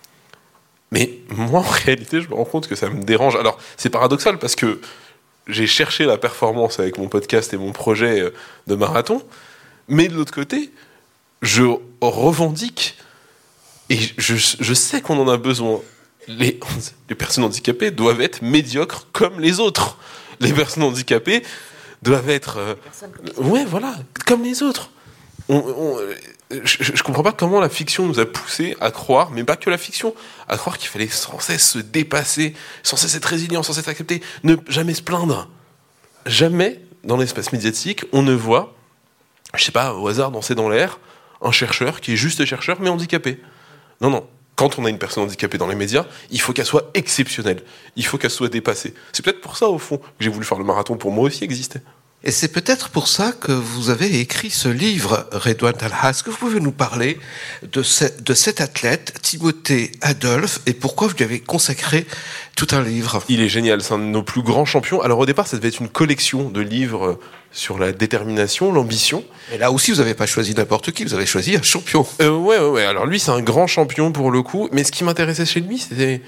H: Mais moi, en réalité, je me rends compte que ça me dérange. Alors, c'est paradoxal parce que j'ai cherché la performance avec mon podcast et mon projet de marathon, mais de l'autre côté, je revendique, et je, je sais qu'on en a besoin. Les, les personnes handicapées doivent être médiocres comme les autres. Les personnes handicapées doivent être... Euh, ouais, voilà, comme les autres. On, on, je ne comprends pas comment la fiction nous a poussé à croire, mais pas que la fiction, à croire qu'il fallait sans cesse se dépasser, sans cesse être résilient, sans cesse accepter, ne jamais se plaindre. Jamais, dans l'espace médiatique, on ne voit, je sais pas, au hasard, danser dans l'air, un chercheur qui est juste chercheur, mais handicapé. Non, non. Quand on a une personne handicapée dans les médias, il faut qu'elle soit exceptionnelle. Il faut qu'elle soit dépassée. C'est peut-être pour ça, au fond, que j'ai voulu faire le marathon, pour moi aussi exister.
F: Et c'est peut-être pour ça que vous avez écrit ce livre, Redouane Talla. Est-ce que vous pouvez nous parler de, ce, de cet athlète, Timothée Adolphe, et pourquoi vous lui avez consacré tout un livre ?
H: Il est génial, c'est un de nos plus grands champions. Alors au départ, ça devait être une collection de livres sur la détermination, l'ambition.
F: Et là aussi, vous n'avez pas choisi n'importe qui, vous avez choisi un champion.
H: Euh, ouais, ouais, ouais. Alors lui, c'est un grand champion pour le coup. Mais ce qui m'intéressait chez lui, c'était...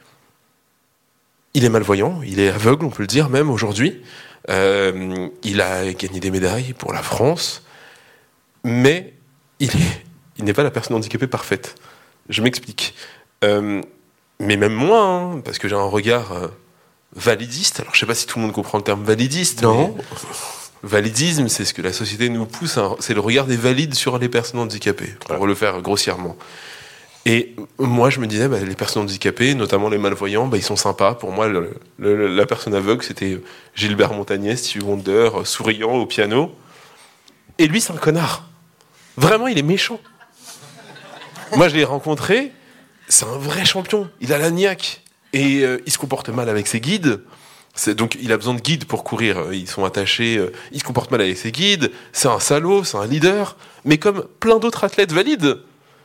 H: Il est malvoyant, il est aveugle, on peut le dire même aujourd'hui. Euh, il a gagné des médailles pour la France, mais il est, il n'est pas la personne handicapée parfaite. Je m'explique. Euh, mais même moi, hein, parce que j'ai un regard euh, validiste. Alors je sais pas si tout le monde comprend le terme validiste.
F: Non.
H: Validisme, c'est ce que la société nous pousse. Hein, c'est le regard des valides sur les personnes handicapées, pour voilà. le faire grossièrement. Et moi, je me disais, bah, les personnes handicapées, notamment les malvoyants, bah, ils sont sympas. Pour moi, le, le, la personne aveugle, c'était Gilbert Montagnier, Stevie Wonder, souriant au piano. Et lui, c'est un connard. Vraiment, il est méchant. Moi, je l'ai rencontré, c'est un vrai champion. Il a la niaque. Et euh, il se comporte mal avec ses guides. C'est, donc, il a besoin de guides pour courir. Ils sont attachés. Euh, il se comporte mal avec ses guides. C'est un salaud, c'est un leader. Mais comme plein d'autres athlètes valides.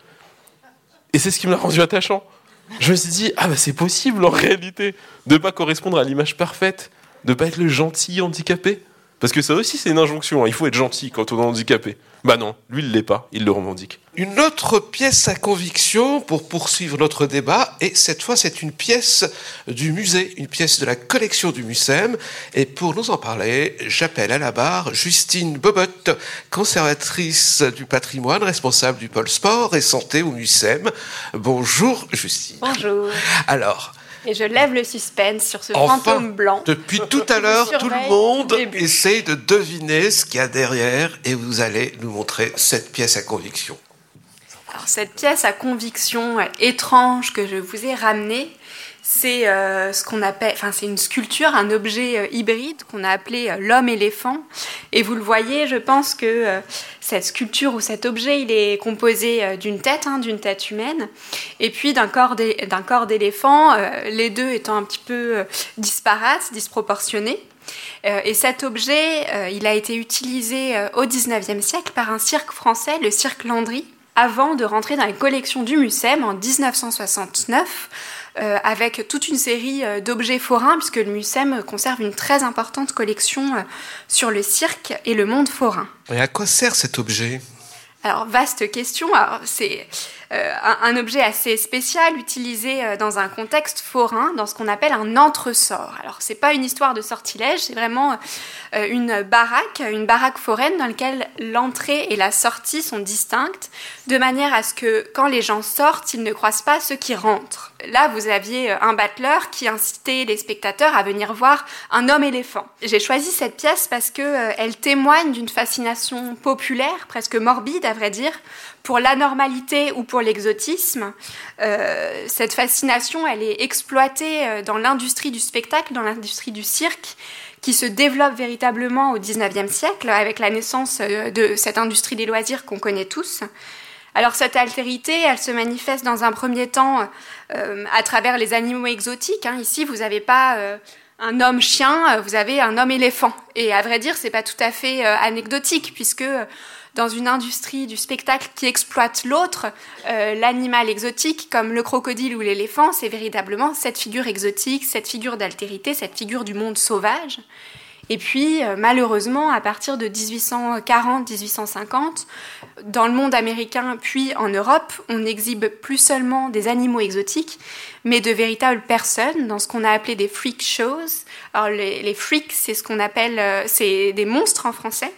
H: Et c'est ce qui me l'a rendu attachant. Je me suis dit, ah bah c'est possible en réalité de pas correspondre à l'image parfaite, de pas être le gentil handicapé. Parce que ça aussi c'est une injonction, hein. Il faut être gentil quand on est handicapé. Bah non, lui il l'est pas, il le revendique.
F: Une autre pièce à conviction pour poursuivre notre débat, et cette fois c'est une pièce du musée, une pièce de la collection du Mucem. Et pour nous en parler, j'appelle à la barre Justine Bobot, conservatrice du patrimoine, responsable du pôle sport et santé au Mucem. Bonjour Justine.
J: Bonjour.
F: Alors...
J: Et je lève le suspense sur ce
F: enfin,
J: fantôme blanc.
F: Depuis tout à l'heure, tout le monde essaie de deviner ce qu'il y a derrière et vous allez nous montrer cette pièce à conviction.
J: Alors, cette pièce à conviction étrange que je vous ai ramenée, c'est euh, ce qu'on appelle, enfin c'est une sculpture, un objet euh, hybride qu'on a appelé euh, l'homme-éléphant. Et vous le voyez, je pense que euh, cette sculpture ou cet objet, il est composé euh, d'une tête, hein, d'une tête humaine, et puis d'un corps, d'é- d'un corps d'éléphant, euh, les deux étant un petit peu euh, disparates, disproportionnés. Euh, et cet objet, euh, il a été utilisé euh, au dix-neuvième siècle par un cirque français, le cirque Landry, avant de rentrer dans les collections du Mucem en dix-neuf cent soixante-neuf, euh, avec toute une série euh, d'objets forains, puisque le Mucem conserve une très importante collection euh, sur le cirque et le monde forain.
F: Et à quoi sert cet objet ?
J: Alors, vaste question. Alors, c'est euh, un, un objet assez spécial, utilisé euh, dans un contexte forain, dans ce qu'on appelle un entresort. Alors, c'est pas une histoire de sortilège, c'est vraiment euh, une baraque, une baraque foraine dans laquelle l'entrée et la sortie sont distinctes, de manière à ce que, quand les gens sortent, ils ne croisent pas ceux qui rentrent. Là, vous aviez un battleur qui incitait les spectateurs à venir voir un homme-éléphant. J'ai choisi cette pièce parce que euh, elle témoigne d'une fascination populaire, presque morbide à vrai dire, pour l'anormalité ou pour l'exotisme. Euh, cette fascination, elle est exploitée dans l'industrie du spectacle, dans l'industrie du cirque, qui se développe véritablement au dix-neuvième siècle, avec la naissance de cette industrie des loisirs qu'on connaît tous. Alors cette altérité, elle se manifeste dans un premier temps euh, à travers les animaux exotiques. Hein. Ici, vous n'avez pas euh, un homme-chien, vous avez un homme-éléphant. Et à vrai dire, c'est pas tout à fait euh, anecdotique, puisque euh, dans une industrie du spectacle qui exploite l'autre, euh, l'animal exotique, comme le crocodile ou l'éléphant, c'est véritablement cette figure exotique, cette figure d'altérité, cette figure du monde sauvage. Et puis, euh, malheureusement, à partir de dix-huit cent quarante à dix-huit cent cinquante, dans le monde américain puis en Europe, on exhibe plus seulement des animaux exotiques, mais de véritables personnes, dans ce qu'on a appelé des freak shows. Alors, les, les freaks, c'est ce qu'on appelle, euh, c'est des monstres en français.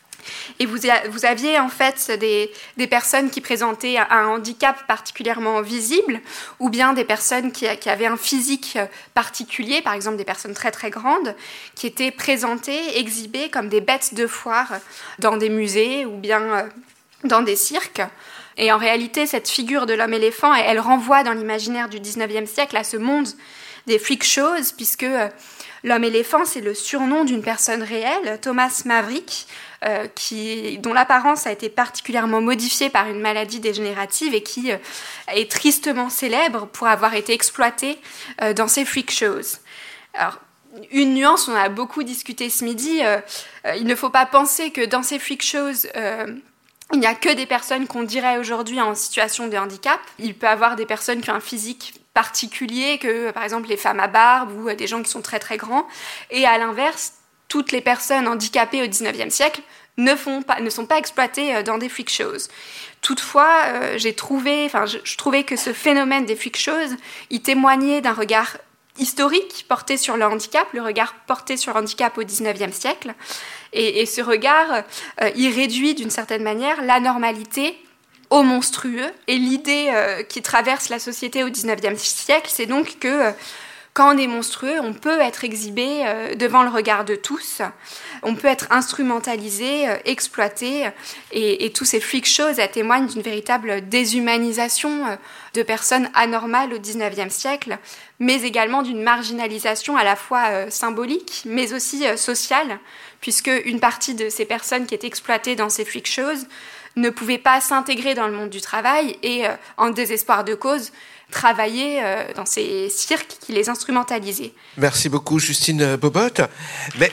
J: Et vous, vous aviez en fait des, des personnes qui présentaient un handicap particulièrement visible, ou bien des personnes qui, qui avaient un physique particulier, par exemple des personnes très très grandes, qui étaient présentées, exhibées comme des bêtes de foire dans des musées ou bien dans des cirques. Et en réalité, cette figure de l'homme-éléphant, elle, elle renvoie dans l'imaginaire du dix-neuvième siècle à ce monde des freak shows, puisque l'homme-éléphant, c'est le surnom d'une personne réelle, Thomas Maverick, euh, qui, dont l'apparence a été particulièrement modifiée par une maladie dégénérative et qui euh, est tristement célèbre pour avoir été exploité euh, dans ces freak shows. Alors, une nuance, on a beaucoup discuté ce midi, euh, euh, il ne faut pas penser que dans ces freak shows, euh, il n'y a que des personnes qu'on dirait aujourd'hui en situation de handicap. Il peut y avoir des personnes qui ont un physique particulier, que par exemple les femmes à barbe ou des gens qui sont très très grands. Et à l'inverse, toutes les personnes handicapées au dix-neuvième siècle ne, font pas, ne sont pas exploitées dans des freak shows. Toutefois, euh, j'ai trouvé, enfin, je, je trouvais que ce phénomène des freak shows, il témoignait d'un regard historique porté sur le handicap, le regard porté sur le handicap au dix-neuvième siècle. Et, et ce regard, euh, il réduit d'une certaine manière l'anormalité au monstrueux. Et l'idée euh, qui traverse la société au dix-neuvième siècle, c'est donc que euh, quand on est monstrueux, on peut être exhibé euh, devant le regard de tous, on peut être instrumentalisé, euh, exploité, et, et tous ces freak shows témoignent d'une véritable déshumanisation euh, de personnes anormales au dix-neuvième siècle, mais également d'une marginalisation à la fois euh, symbolique, mais aussi euh, sociale, puisque une partie de ces personnes qui étaient exploitées dans ces freak shows ne pouvaient pas s'intégrer dans le monde du travail et, euh, en désespoir de cause, travailler euh, dans ces cirques qui les instrumentalisaient.
F: Merci beaucoup, Justine Bobotte. Mais,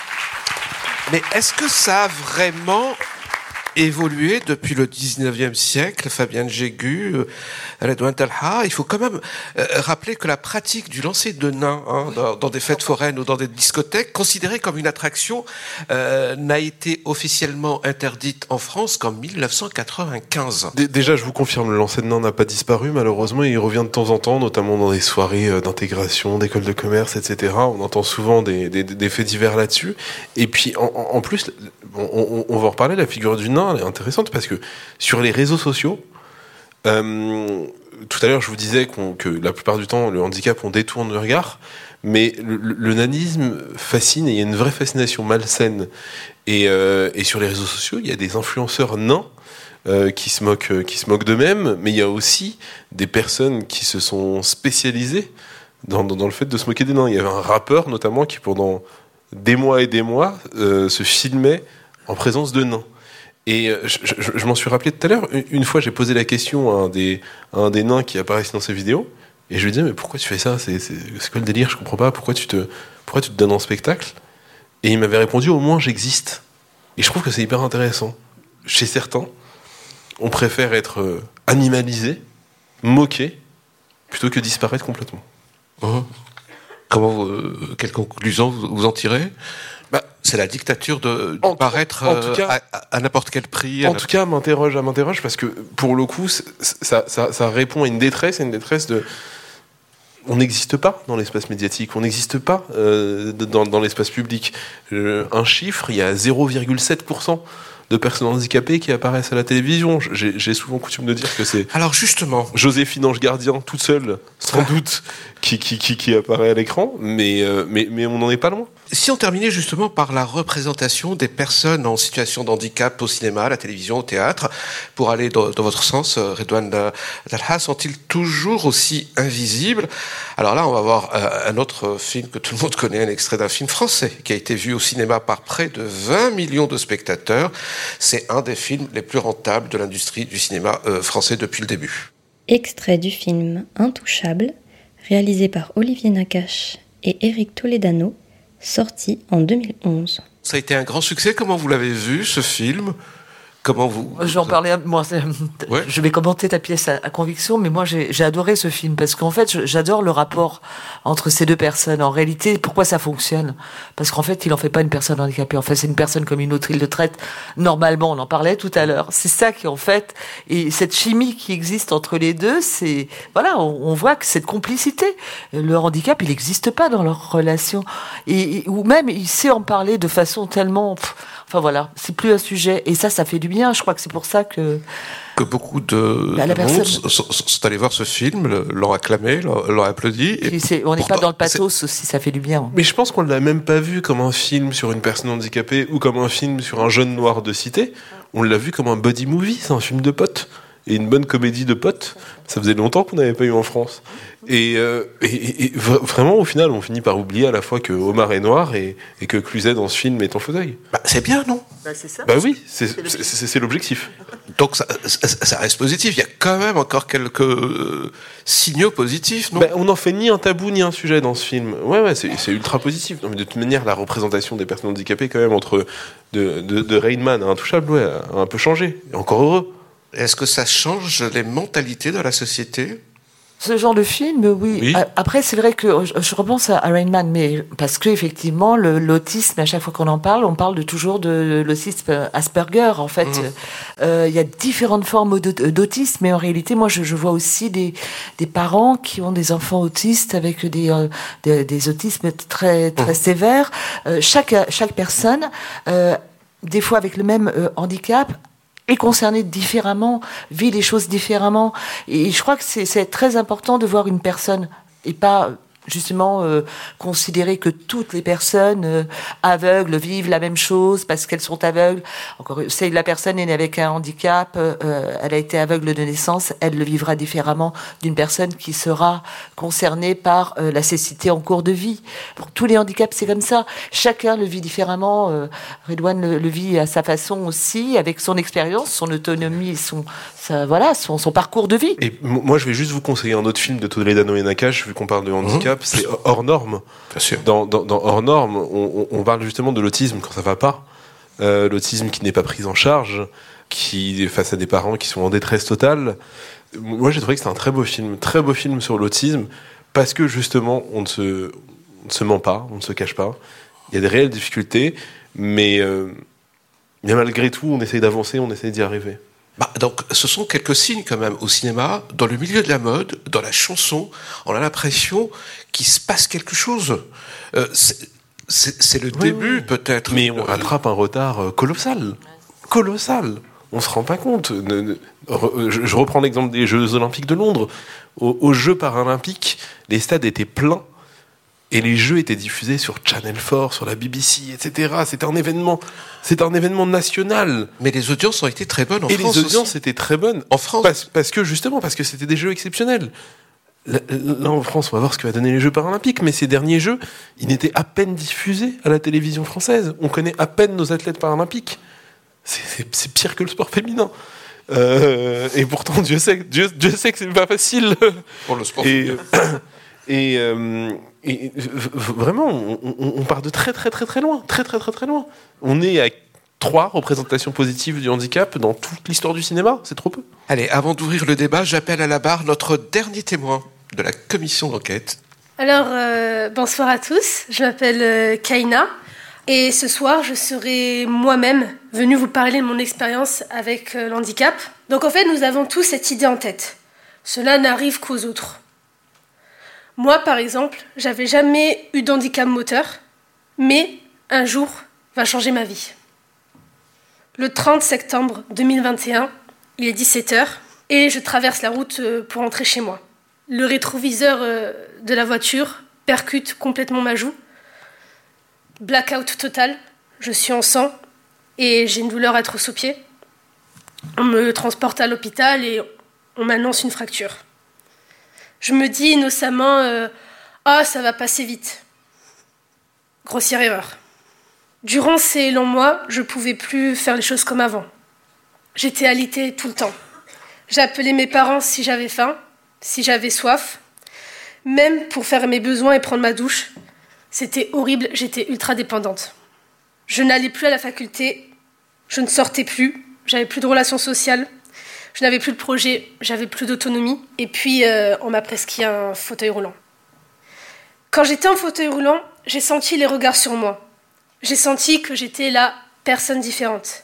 F: mais est-ce que ça a vraiment évolué depuis le dix-neuvième siècle, Fabienne Jégu, euh, Redouane Talha? Il faut quand même euh, rappeler que la pratique du lancer de nains hein, dans, dans des fêtes foraines ou dans des discothèques, considérée comme une attraction, euh, n'a été officiellement interdite en France qu'en dix-neuf cent quatre-vingt-quinze.
H: D- Déjà, je vous confirme, le lancer de nains n'a pas disparu, malheureusement. Il revient de temps en temps, notamment dans des soirées euh, d'intégration, d'écoles de commerce, et cetera. On entend souvent des, des, des faits divers là-dessus. Et puis, en, en plus, on, on, on va en reparler, la figure du nain, elle est intéressante parce que sur les réseaux sociaux, euh, tout à l'heure je vous disais qu'on, que la plupart du temps le handicap on détourne le regard, mais le, le, le nanisme fascine et il y a une vraie fascination malsaine et, euh, et sur les réseaux sociaux il y a des influenceurs nains euh, qui se moquent, euh, qui se moquent d'eux-mêmes, mais il y a aussi des personnes qui se sont spécialisées dans, dans, dans le fait de se moquer des nains. Il y avait un rappeur notamment qui pendant des mois et des mois euh, se filmait en présence de nains. Et je, je, je m'en suis rappelé tout à l'heure. Une fois, j'ai posé la question à un des, à un des nains qui apparaissait dans ces vidéos. Et je lui disais, mais pourquoi tu fais ça? C'est, c'est, c'est quoi le délire? Je comprends pas. Pourquoi tu te, pourquoi tu te donnes en spectacle? Et il m'avait répondu, au moins j'existe. Et je trouve que c'est hyper intéressant. Chez certains, on préfère être animalisé, moqué, plutôt que disparaître complètement.
F: Oh. Comment, euh, quelle conclusion vous, vous en tirez? Bah, c'est la dictature de, de
H: en
F: paraître
H: en tout cas,
F: à, à, à n'importe quel prix.
H: En tout cas, m'interroge, à m'interroge parce que pour le coup, ça, ça, ça répond à une détresse, à une détresse de. On n'existe pas dans l'espace médiatique, on n'existe pas euh, dans, dans l'espace public. Euh, un chiffre, il y a zéro virgule sept pour cent de personnes handicapées qui apparaissent à la télévision. J'ai, j'ai souvent coutume de dire que c'est.
F: Alors justement,
H: Joséphine Ange Gardien, toute seule, sans doute, qui, qui, qui, qui apparaît à l'écran, mais, euh, mais, mais on n'en est pas loin.
F: Si on terminait justement par la représentation des personnes en situation de handicap au cinéma, à la télévision, au théâtre, pour aller dans, dans votre sens, Redouane Talha, sont-ils toujours aussi invisibles? Alors là, on va voir euh, un autre film que tout le monde connaît, un extrait d'un film français qui a été vu au cinéma par près de vingt millions de spectateurs. C'est un des films les plus rentables de l'industrie du cinéma euh, français depuis le début.
K: Extrait du film Intouchable, réalisé par Olivier Nakache et Éric Toledano, sorti en deux mille onze.
F: Ça a été un grand succès. Comment vous l'avez vu, ce film? Comment vous...
G: J'en parlais, moi,
F: ouais.
G: Je vais commenter ta pièce à, à conviction, mais moi j'ai, j'ai adoré ce film parce qu'en fait j'adore le rapport entre ces deux personnes. En réalité, pourquoi ça fonctionne? Parce qu'en fait, il en fait pas une personne handicapée. En fait, c'est une personne comme une autre. Il le traite normalement. On en parlait tout à l'heure. C'est ça qui en fait, et cette chimie qui existe entre les deux, c'est voilà, on, on voit que cette complicité. Le handicap, il n'existe pas dans leur relation, et, et ou même il sait en parler de façon tellement. Pff, Enfin voilà, c'est plus un sujet. Et ça, ça fait du bien. Je crois que c'est pour ça que...
F: Que beaucoup de,
G: bah,
F: de
G: personne...
F: monde sont, sont allés voir ce film, l'ont acclamé, l'ont, l'ont applaudi. Et
G: c'est, on n'est
F: pourtant,
G: pas dans le pathos
F: c'est...
G: aussi, ça fait du bien.
H: Mais je pense qu'on ne l'a même pas vu comme un film sur une personne handicapée ou comme un film sur un jeune noir de cité. On l'a vu comme un buddy movie, c'est un film de potes. Et une bonne comédie de potes, ça faisait longtemps qu'on n'avait pas eu en France. Et, euh, et, et vraiment, au final, on finit par oublier à la fois que Omar est noir et, et que Cluzet dans ce film est en fauteuil.
F: Bah, c'est bien, non?
G: Bah, c'est ça.
H: Bah oui, c'est, c'est, c'est, c'est l'objectif.
F: Donc ça, ça, ça reste positif. Il y a quand même encore quelques euh, signaux positifs, non?
H: Bah, on n'en fait ni un tabou ni un sujet dans ce film. Ouais, ouais, c'est, c'est ultra positif. Non, mais de toute manière, la représentation des personnes handicapées, quand même, entre de, de, de Rain Man à Intouchable, ouais, a un peu changé. Et encore heureux.
F: Est-ce que ça change les mentalités de la société?
G: Ce genre de film, oui.
F: oui.
G: Après, c'est vrai que je, je repense à Rain Man, mais parce que effectivement, le, l'autisme, à chaque fois qu'on en parle, on parle de, toujours de l'autisme Asperger. En fait, il mmh. euh, y a différentes formes d'autisme, mais en réalité, moi, je, je vois aussi des, des parents qui ont des enfants autistes avec des, euh, des, des autismes très, très mmh. sévères. Euh, chaque, chaque personne, euh, des fois avec le même euh, handicap, est concerné différemment, vit les choses différemment. Et je crois que c'est, c'est très important de voir une personne, et pas justement euh, considérer que toutes les personnes euh, aveugles vivent la même chose parce qu'elles sont aveugles. Encore, c'est la personne est née avec un handicap, euh, elle a été aveugle de naissance, elle le vivra différemment d'une personne qui sera concernée par euh, la cécité en cours de vie. Pour tous les handicaps, c'est comme ça. Chacun le vit différemment. Euh, Redouane le, le vit à sa façon aussi, avec son expérience, son autonomie, son, sa, voilà, son, son parcours de vie.
H: Et m- moi, je vais juste vous conseiller un autre film de Toledano et Nakache, vu qu'on parle de handicap. Mmh. C'est Hors Norme. Bien sûr. Dans, dans, dans Hors Norme, on, on parle justement de l'autisme quand ça va pas. Euh, l'autisme qui n'est pas pris en charge, qui face à des parents qui sont en détresse totale. Moi, j'ai trouvé que c'était un très beau film, très beau film sur l'autisme, parce que justement, on ne se, on ne se ment pas, on ne se cache pas. Il y a des réelles difficultés, mais, euh, mais malgré tout, on essaye d'avancer, on essaye d'y arriver.
F: Bah, donc, ce sont quelques signes quand même au cinéma, dans le milieu de la mode, dans la chanson. On a l'impression qu'il se passe quelque chose. Euh, c'est, c'est, c'est le oui, début oui. peut-être.
H: Mais on rattrape un retard colossal, colossal. On se rend pas compte. Je reprends l'exemple des Jeux Olympiques de Londres. Aux, aux Jeux Paralympiques, les stades étaient pleins. Et les jeux étaient diffusés sur Channel quatre, sur la B B C, et cetera. C'était un événement, c'était un événement national.
F: Mais les audiences ont été très bonnes en
H: et
F: France.
H: Et les audiences
F: aussi.
H: étaient très bonnes
F: en France.
H: Parce, parce que justement, parce que c'était des jeux exceptionnels. Là, là, en France, on va voir ce que va donner les Jeux Paralympiques. Mais ces derniers Jeux, ils n'étaient à peine diffusés à la télévision française. On connaît à peine nos athlètes paralympiques. C'est, c'est, c'est pire que le sport féminin. Euh, et pourtant, Dieu sait, Dieu, Dieu sait que c'est pas facile.
F: Pour le sport
H: et,
F: féminin.
H: Et, euh, et vraiment, on, on, on part de très très très très loin, très très très très loin. On est à trois représentations positives du handicap dans toute l'histoire du cinéma, c'est trop peu.
F: Allez, avant d'ouvrir le débat, j'appelle à la barre notre dernier témoin de la commission d'enquête.
L: Alors, euh, bonsoir à tous, je m'appelle euh, Kaina, et ce soir, je serai moi-même venue vous parler de mon expérience avec euh, l'handicap. Donc en fait, nous avons tous cette idée en tête. Cela n'arrive qu'aux autres. Moi, par exemple, j'avais jamais eu d'handicap moteur, mais un jour va changer ma vie. Le trente septembre deux mille vingt et un, il est dix-sept heures, et je traverse la route pour rentrer chez moi. Le rétroviseur de la voiture percute complètement ma joue. Blackout total, je suis en sang, et j'ai une douleur atroce aux pieds. On me transporte à l'hôpital et on m'annonce une fracture. Je me dis innocemment euh, « Ah, ça va passer vite ». Grossière erreur. Durant ces longs mois, je ne pouvais plus faire les choses comme avant. J'étais alitée tout le temps. J'appelais mes parents si j'avais faim, si j'avais soif. Même pour faire mes besoins et prendre ma douche, c'était horrible, j'étais ultra dépendante. Je n'allais plus à la faculté, je ne sortais plus, j'avais plus de relations sociales. Je n'avais plus de projet, j'avais plus d'autonomie. Et puis, euh, on m'a prescrit un fauteuil roulant. Quand j'étais en fauteuil roulant, j'ai senti les regards sur moi. J'ai senti que j'étais la personne différente.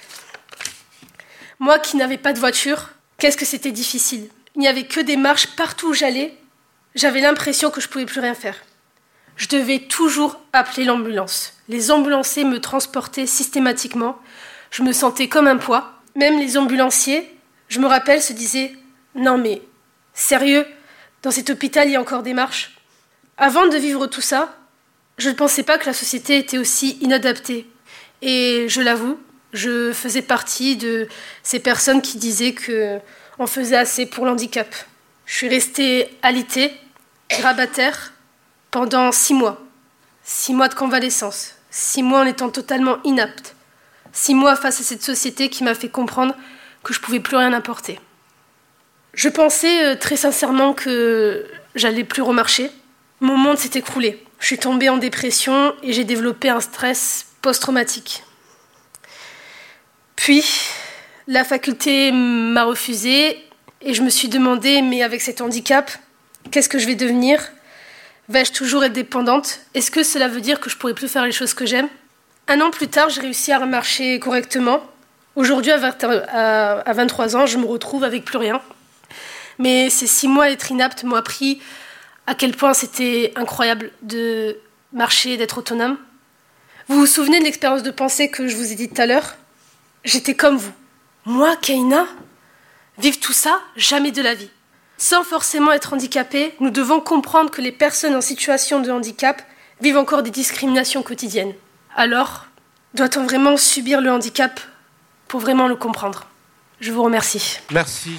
L: Moi qui n'avais pas de voiture, qu'est-ce que c'était difficile. Il n'y avait que des marches partout où j'allais. J'avais l'impression que je ne pouvais plus rien faire. Je devais toujours appeler l'ambulance. Les ambulanciers me transportaient systématiquement. Je me sentais comme un poids. Même les ambulanciers, je me rappelle, se disaient « Non mais, sérieux, dans cet hôpital, il y a encore des marches ?» Avant de vivre tout ça, je ne pensais pas que la société était aussi inadaptée. Et je l'avoue, je faisais partie de ces personnes qui disaient qu'on faisait assez pour l'handicap. Je suis restée alitée, grabataire, pendant six mois. Six mois de convalescence. Six mois en étant totalement inapte. Six mois face à cette société qui m'a fait comprendre que je ne pouvais plus rien apporter. Je pensais euh, très sincèrement que j'allais plus remarcher. Mon monde s'est écroulé. Je suis tombée en dépression et j'ai développé un stress post-traumatique. Puis, la faculté m'a refusé et je me suis demandé, mais avec cet handicap, qu'est-ce que je vais devenir ? Vais-je toujours être dépendante ? Est-ce que cela veut dire que je ne pourrai plus faire les choses que j'aime ? Un an plus tard, j'ai réussi à marcher correctement. Aujourd'hui, à vingt-trois ans, je me retrouve avec plus rien. Mais ces six mois à être inapte m'ont appris à quel point c'était incroyable de marcher, d'être autonome. Vous vous souvenez de l'expérience de pensée que je vous ai dit tout à l'heure ? J'étais comme vous. Moi, Kaina, vivre tout ça, jamais de la vie. Sans forcément être handicapés, nous devons comprendre que les personnes en situation de handicap vivent encore des discriminations quotidiennes. Alors, doit-on vraiment subir le handicap pour vraiment le comprendre ? Je vous remercie.
F: Merci.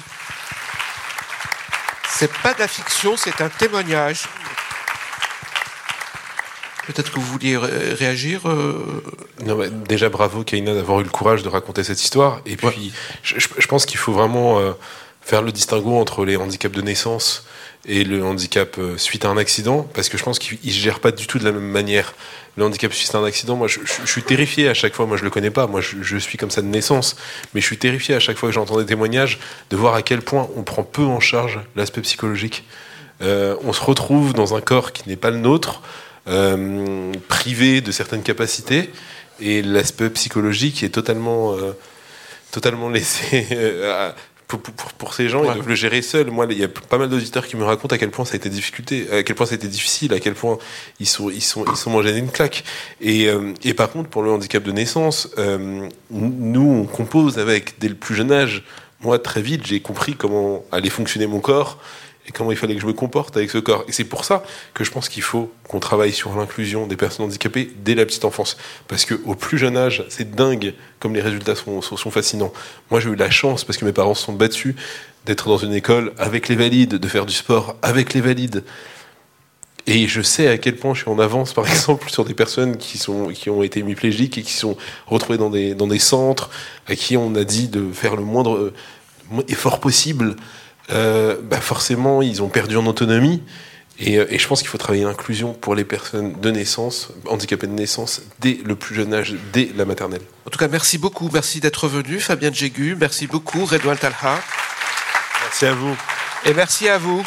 F: C'est pas de la fiction, c'est un témoignage. Peut-être que vous vouliez ré- réagir euh...
H: non, bah, déjà, bravo, Kaina, d'avoir eu le courage de raconter cette histoire. Et puis, ouais. je, je pense qu'il faut vraiment euh, faire le distinguo entre les handicaps de naissance et le handicap euh, suite à un accident, parce que je pense qu'ils ne se gèrent pas du tout de la même manière. Le handicap suite à un accident, moi, je, je, je suis terrifié à chaque fois. Moi, je le connais pas. Moi, je, je suis comme ça de naissance. Mais je suis terrifié à chaque fois que j'entends des témoignages de voir à quel point on prend peu en charge l'aspect psychologique. Euh, on se retrouve dans un corps qui n'est pas le nôtre, Euh, privé de certaines capacités, et l'aspect psychologique est totalement euh, totalement laissé euh, pour, pour, pour ces gens. Ouais. Ils doivent le gérer seuls. Moi, il y a pas mal d'auditeurs qui me racontent à quel point ça a été difficulté, à quel point ça a été difficile, à quel point ils sont ils sont ils sont mangés d'une claque. Et euh, et par contre, pour le handicap de naissance, euh, nous on compose avec dès le plus jeune âge. Moi, très vite, j'ai compris comment allait fonctionner mon corps et comment il fallait que je me comporte avec ce corps. Et c'est pour ça que je pense qu'il faut qu'on travaille sur l'inclusion des personnes handicapées dès la petite enfance. Parce qu'au plus jeune âge, c'est dingue comme les résultats sont, sont, sont fascinants. Moi, j'ai eu la chance, parce que mes parents se sont battus, d'être dans une école avec les valides, de faire du sport avec les valides. Et je sais à quel point je suis en avance, par exemple, sur des personnes qui, sont, qui ont été hémiplégiques et qui sont retrouvées dans des, dans des centres, à qui on a dit de faire le moindre effort possible. Euh, bah forcément, ils ont perdu en autonomie. Et, et je pense qu'il faut travailler l'inclusion pour les personnes de naissance, handicapées de naissance, dès le plus jeune âge, dès la maternelle.
F: En tout cas, merci beaucoup. Merci d'être venu, Fabien Djegu. Merci beaucoup, Redouane Talha.
H: Merci à vous.
F: Et merci à vous.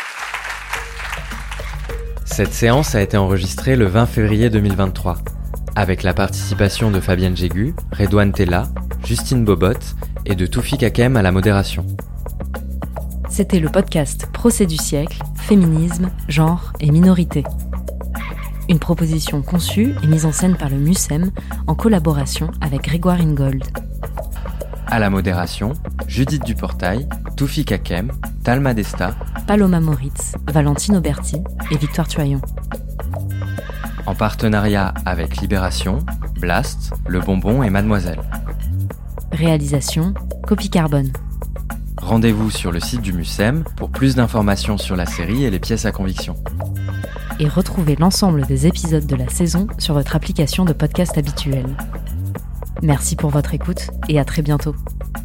B: Cette séance a été enregistrée le vingt février deux mille vingt-trois, avec la participation de Fabien Djegu, Redouane Talha, Justine Bobot et de Toufik Hakem à la modération.
C: C'était le podcast Procès du siècle, féminisme, genre et minorité. Une proposition conçue et mise en scène par le MUSEM en collaboration avec Grégoire Ingold.
B: À la modération, Judith Duportail, Toufik Hakem, Talma Desta,
C: Paloma Moritz, Valentine Auberti et Victoire Tuaillon.
B: En partenariat avec Libération, Blast, Le Bonbon et Mademoiselle.
C: Réalisation, Copie Carbone.
B: Rendez-vous sur le site du MUSEM pour plus d'informations sur la série et les pièces à conviction.
C: Et retrouvez l'ensemble des épisodes de la saison sur votre application de podcast habituelle. Merci pour votre écoute et à très bientôt.